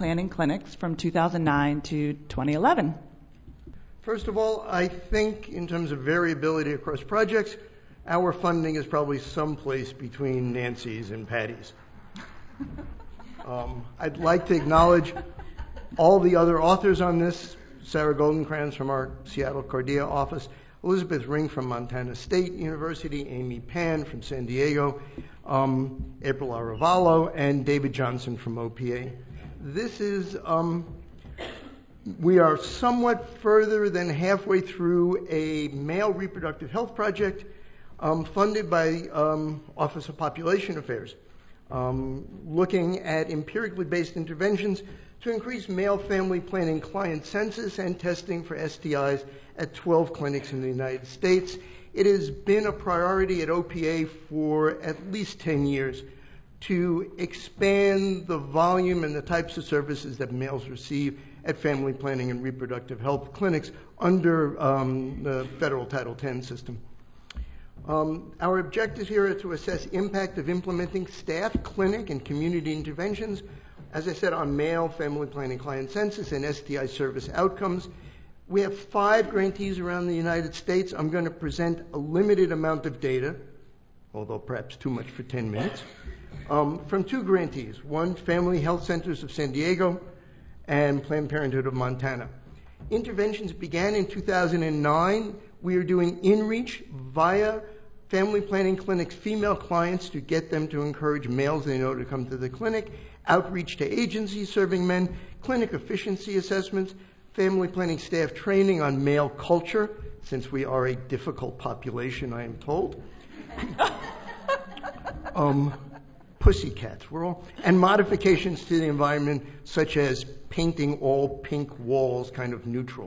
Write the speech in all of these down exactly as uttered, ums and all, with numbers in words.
planning clinics from two thousand nine to twenty eleven? First of all, I think in terms of variability across projects, our funding is probably someplace between Nancy's and Patty's. um, I'd like to acknowledge all the other authors on this: Sarah Goldenkranz from our Seattle Cardia office, Elizabeth Ring from Montana State University, Amy Pan from San Diego, um, April Arevalo, and David Johnson from O P A. This is, um, we are somewhat further than halfway through a male reproductive health project um, funded by um, Office of Population Affairs, um, looking at empirically based interventions to increase male family planning client census and testing for S T Is at twelve clinics in the United States. It has been a priority at O P A for at least ten years to expand the volume and the types of services that males receive at family planning and reproductive health clinics under um, the federal Title ten system. Um, our objectives here are to assess impact of implementing staff, clinic, and community interventions, as I said, on male family planning client census and S T I service outcomes. We have five grantees around the United States. I'm going to present a limited amount of data, although perhaps too much for ten minutes, um, from two grantees, one Family Health Centers of San Diego and Planned Parenthood of Montana. Interventions began in two thousand nine. We are doing InReach via family planning clinics' female clients to get them to encourage males they know to come to the clinic, outreach to agencies serving men, clinic efficiency assessments, family planning staff training on male culture, since we are a difficult population, I am told. um, pussycats, we're all, and modifications to the environment, such as painting all pink walls kind of neutral.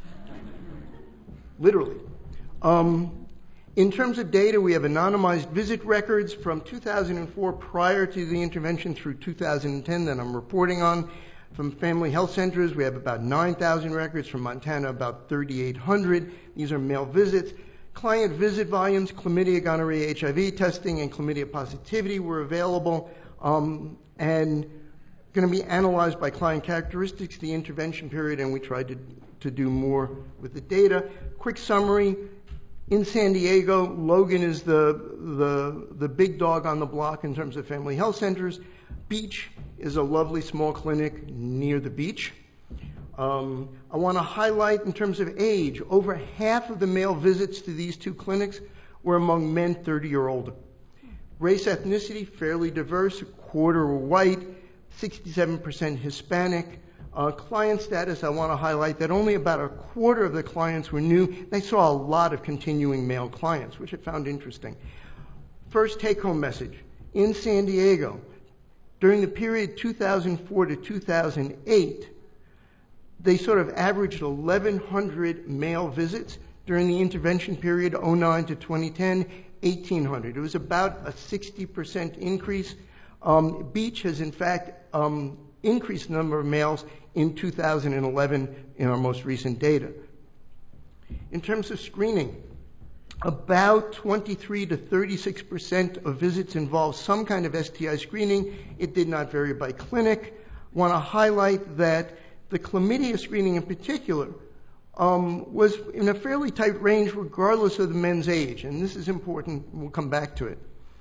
Literally. Um, in terms of data, we have anonymized visit records from two thousand four prior to the intervention through two thousand ten that I'm reporting on. From family health centers, we have about nine thousand records. From Montana, about thirty-eight hundred. These are male visits. Client visit volumes, chlamydia, gonorrhea, H I V testing, and chlamydia positivity were available um, and going to be analyzed by client characteristics, the intervention period, and we tried to, to do more with the data. Quick summary. In San Diego, Logan is the, the, the big dog on the block in terms of family health centers. Beach is a lovely small clinic near the beach. Um, I want to highlight in terms of age, over half of the male visits to these two clinics were among men thirty or older. Race, ethnicity, fairly diverse, a quarter were white, sixty-seven percent Hispanic. Uh, client status, I want to highlight that only about a quarter of the clients were new. They saw a lot of continuing male clients, which I found interesting. First take-home message. In San Diego, during the period two thousand four to two thousand eight, they sort of averaged eleven hundred male visits. During the intervention period, oh nine to twenty ten, eighteen hundred. It was about a sixty percent increase. Um, Beach has, in fact, um, increased the number of males in two thousand eleven in our most recent data. In terms of screening, about twenty-three to thirty-six percent of visits involved some kind of S T I screening. It did not vary by clinic. I want to highlight that the chlamydia screening in particular um, was in a fairly tight range regardless of the men's age, and this is important. We'll come back to it.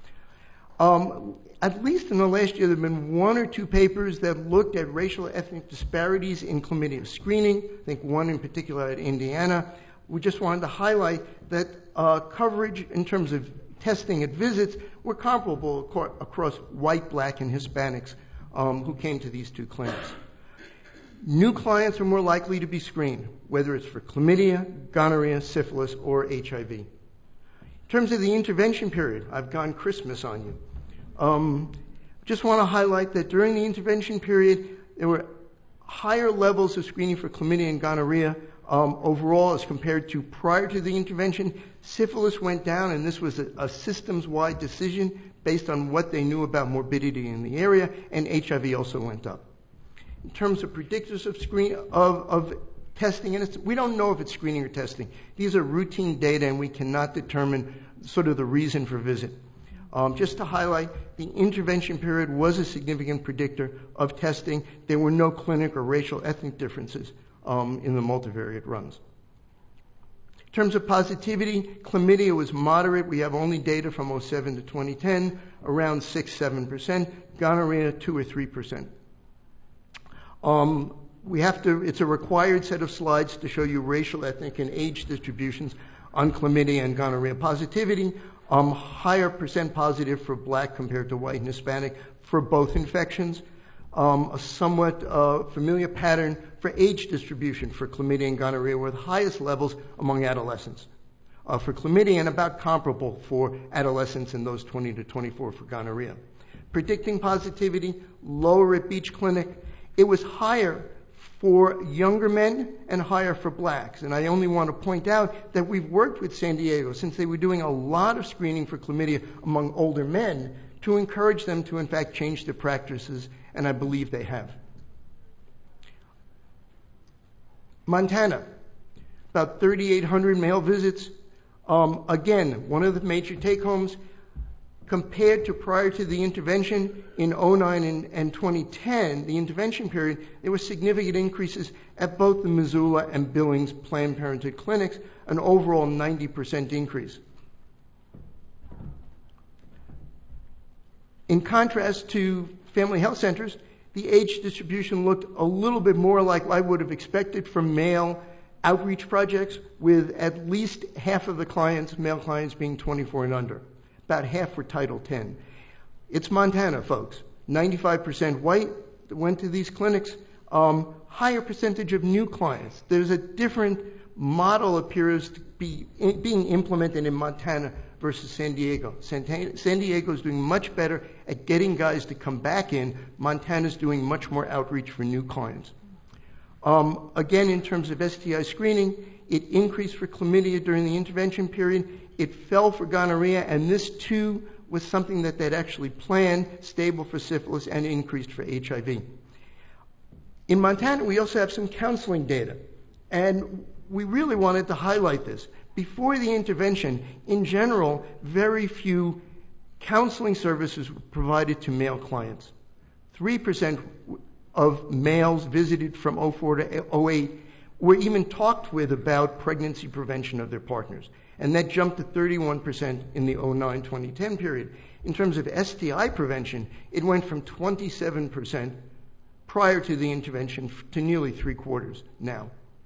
Um, at least in the last year, there have been one or two papers that looked at racial ethnic disparities in chlamydia screening. I think one in particular at Indiana. We just wanted to highlight that uh, coverage in terms of testing at visits were comparable ac- across white, black, and Hispanics um, who came to these two clinics. New clients are more likely to be screened, whether it's for chlamydia, gonorrhea, syphilis, or H I V. In terms of the intervention period, I've gone Christmas on you. Um, just want to highlight that during the intervention period, there were higher levels of screening for chlamydia and gonorrhea um, overall as compared to prior to the intervention. Syphilis went down, and this was a, a systems-wide decision based on what they knew about morbidity in the area, and H I V also went up. In terms of predictors of screen of, of testing, and it's, we don't know if it's screening or testing. These are routine data, and we cannot determine sort of the reason for visit. Um, just to highlight, the intervention period was a significant predictor of testing. There were no clinic or racial ethnic differences um, in the multivariate runs. In terms of positivity, chlamydia was moderate. We have only data from oh seven to twenty ten, around six, seven percent. Gonorrhea, two or three percent. Um, we have to, it's a required set of slides to show you racial, ethnic, and age distributions on chlamydia and gonorrhea positivity. Um, higher percent positive for black compared to white and Hispanic for both infections. Um, a somewhat uh, familiar pattern for age distribution for chlamydia and gonorrhea, with highest levels among adolescents uh, for chlamydia, and about comparable for adolescents in those twenty to twenty-four for gonorrhea. Predicting positivity, lower at Beach Clinic. It was higher for younger men and higher for blacks. And I only want to point out that we've worked with San Diego, since they were doing a lot of screening for chlamydia among older men, to encourage them to in fact change their practices, and I believe they have. Montana, about thirty-eight hundred male visits. Um, again, one of the major take-homes, compared to prior to the intervention in oh nine and, and twenty ten, the intervention period, there were significant increases at both the Missoula and Billings Planned Parenthood clinics, an overall ninety percent increase. In contrast to family health centers, the age distribution looked a little bit more like I would have expected from male outreach projects, with at least half of the clients, male clients, being twenty-four and under. About half were Title ten. It's Montana, folks. ninety-five percent white that went to these clinics. Um, higher percentage of new clients. There's a different model appears to be in, being implemented in Montana versus San Diego. San, San Diego is doing much better at getting guys to come back in. Montana's doing much more outreach for new clients. Um, again, in terms of S T I screening, it increased for chlamydia during the intervention period. It fell for gonorrhea, and this too was something that they'd actually planned, stable for syphilis, and increased for H I V. In Montana, we also have some counseling data, and we really wanted to highlight this. Before the intervention, in general, very few counseling services were provided to male clients. three percent of males visited from oh four to oh eight were even talked with about pregnancy prevention of their partners. And that jumped to thirty-one percent in the oh nine twenty ten period. In terms of S T I prevention, it went from twenty-seven percent prior to the intervention to nearly three quarters now.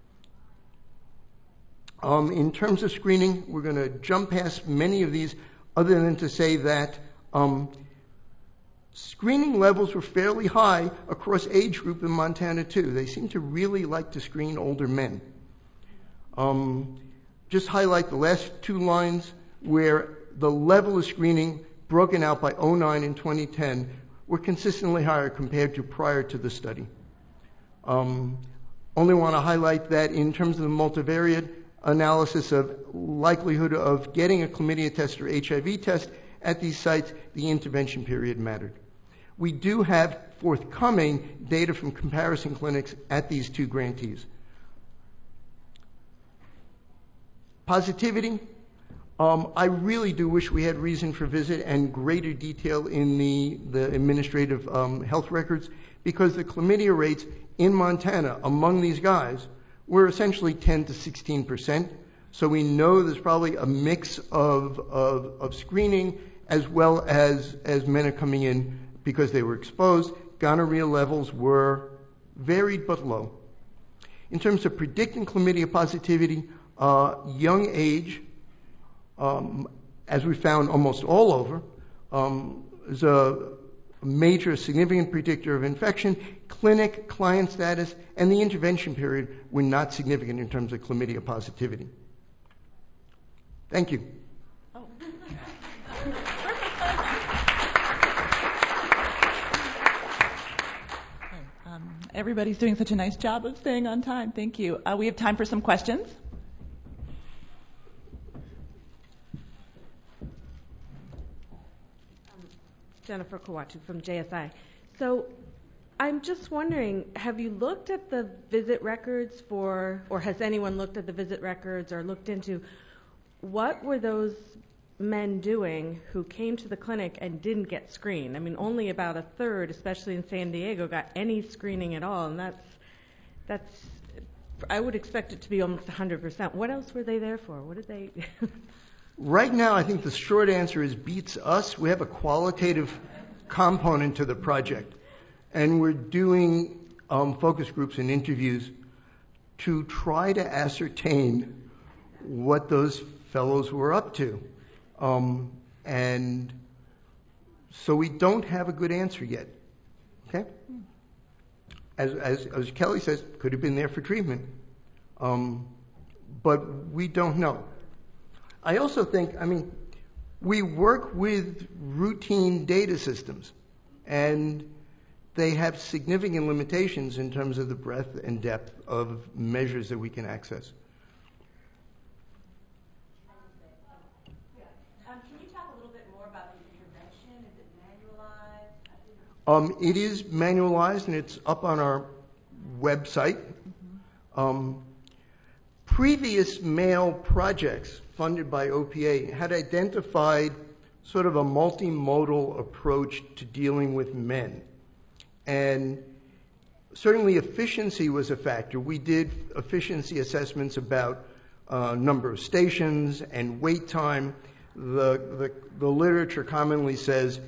Um, in terms of screening, we're going to jump past many of these, other than to say that um, screening levels were fairly high across age group in Montana too. They seem to really like to screen older men. Um, just highlight the last two lines where the level of screening broken out by oh nine and twenty ten were consistently higher compared to prior to the study. Um, only want to highlight that in terms of the multivariate analysis of likelihood of getting a chlamydia test or H I V test at these sites, the intervention period mattered. We do have forthcoming data from comparison clinics at these two grantees. Positivity. Um, I really do wish we had reason for visit and greater detail in the, the administrative um, health records, because the chlamydia rates in Montana among these guys were essentially ten to sixteen percent. So we know there's probably a mix of, of, of screening as well as, as men are coming in because they were exposed. Gonorrhea levels were varied but low. In terms of predicting chlamydia positivity, uh, young age, um, as we found almost all over, um, is a major significant predictor of infection. Clinic, client status, and the intervention period were not significant in terms of chlamydia positivity. Thank you. Oh. um, everybody's doing such a nice job of staying on time. Thank you. Uh, we have time for some questions. Jennifer Kawatu from J S I. So I'm just wondering, have you looked at the visit records for, or has anyone looked at the visit records or looked into what were those men doing who came to the clinic and didn't get screened? I mean, only about a third, especially in San Diego, got any screening at all, and that's that's. I would expect it to be almost one hundred percent. What else were they there for? What did they? Right now, I think the short answer is beats us. We have a qualitative component to the project, and we're doing um, focus groups and interviews to try to ascertain what those fellows were up to. Um, and so we don't have a good answer yet. Okay? As, as, as Kelly says, could have been there for treatment. Um, but we don't know. I also think, I mean, we work with routine data systems, and they have significant limitations in terms of the breadth and depth of measures that we can access. Um, can you talk a little bit more about the intervention? Is it manualized? Um, it is manualized, and it's up on our website. Mm-hmm. Um, previous male projects funded by O P A had identified sort of a multimodal approach to dealing with men. And certainly efficiency was a factor. We did efficiency assessments about uh, number of stations and wait time. The, the, the literature commonly says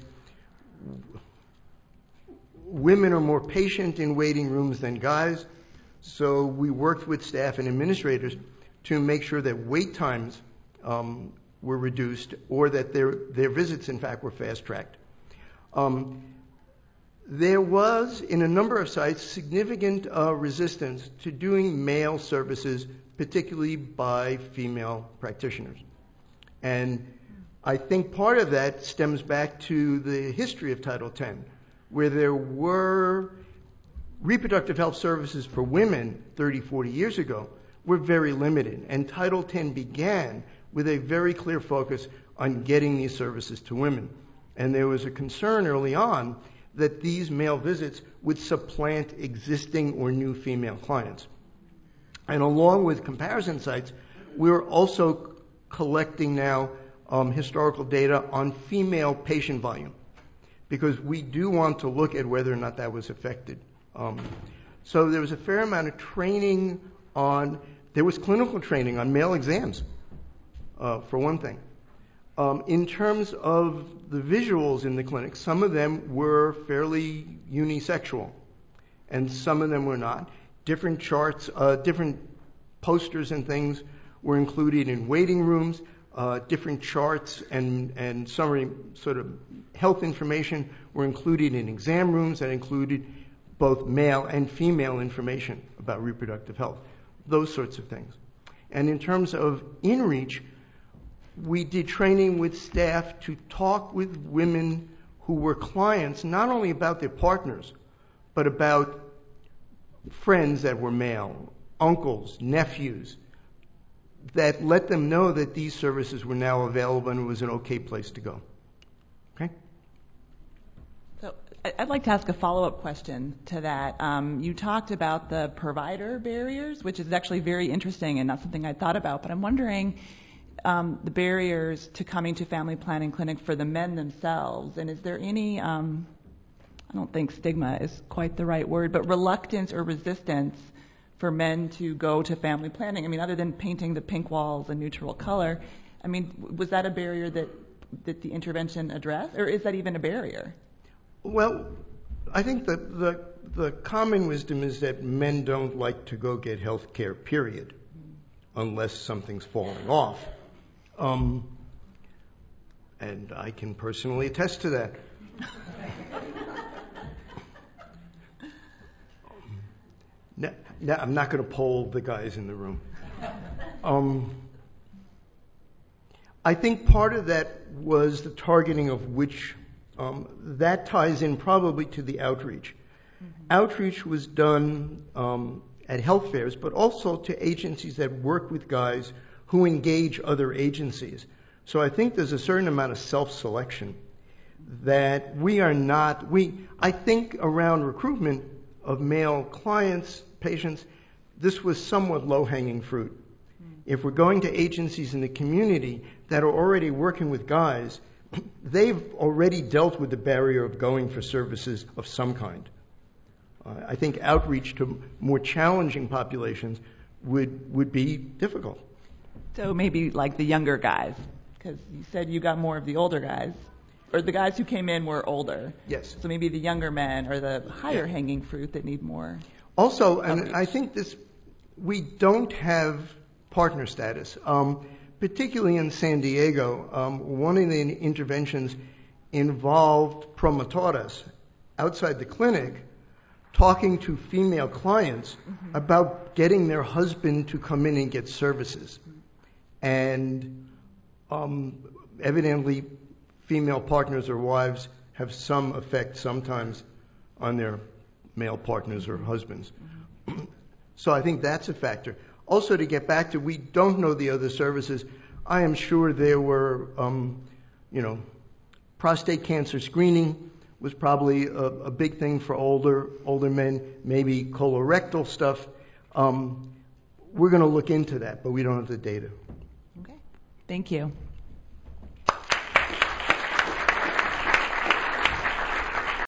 women are more patient in waiting rooms than guys. So we worked with staff and administrators to make sure that wait times um, were reduced, or that their, their visits, in fact, were fast-tracked. Um, There was, in a number of sites, significant uh, resistance to doing male services, particularly by female practitioners. And I think part of that stems back to the history of Title ten, where there were reproductive health services for women thirty, forty years ago were very limited. And Title ten began with a very clear focus on getting these services to women. And there was a concern early on that these male visits would supplant existing or new female clients. And along with comparison sites, we're also collecting now um, historical data on female patient volume, because we do want to look at whether or not that was affected. Um, so there was a fair amount of training on, there was clinical training on male exams, uh, for one thing. Um, in terms of the visuals in the clinic, some of them were fairly unisexual, and some of them were not. Different charts, uh, different posters and things were included in waiting rooms. Uh, different charts and, and summary sort of health information were included in exam rooms that included both male and female information about reproductive health, those sorts of things. And in terms of InReach, we did training with staff to talk with women who were clients, not only about their partners, but about friends that were male, uncles, nephews, that let them know that these services were now available and it was an okay place to go. Okay? So I'd like to ask a follow-up question to that. Um, you talked about the provider barriers, which is actually very interesting and not something I'd thought about, but I'm wondering Um, the barriers to coming to family planning clinic for the men themselves, and is there any, um, I don't think stigma is quite the right word, but reluctance or resistance for men to go to family planning? I mean, other than painting the pink walls a neutral color, I mean, was that a barrier that, that the intervention addressed, or is that even a barrier? Well, I think the, the, the common wisdom is that men don't like to go get health care, period, unless something's falling off. Um, and I can personally attest to that. now, now, I'm not going to poll the guys in the room. Um, I think part of that was the targeting of which, um, that ties in probably to the outreach. Mm-hmm. Outreach was done um, at health fairs, but also to agencies that work with guys who engage other agencies. So I think there's a certain amount of self-selection that we are not, we, I think around recruitment of male clients, patients, this was somewhat low-hanging fruit. Mm. if we're going to agencies in the community that are already working with guys, they've already dealt with the barrier of going for services of some kind. Uh, I think outreach to more challenging populations would, would be difficult. So maybe like the younger guys, because you said you got more of the older guys, or the guys who came in were older. Yes. So maybe the younger men are the higher hanging fruit that need more. Also, and outreach. I think this, we don't have partner status. Um, particularly in San Diego, um, one of the interventions involved promotores outside the clinic talking to female clients mm-hmm. about getting their husband to come in and get services. And um, evidently, female partners or wives have some effect sometimes on their male partners or husbands. Mm-hmm. So I think that's a factor. Also, to get back to, we don't know the other services. I am sure there were, um, you know, prostate cancer screening was probably a, a big thing for older older men. Maybe colorectal stuff. Um, we're going to look into that, but we don't have the data. Okay. Thank you.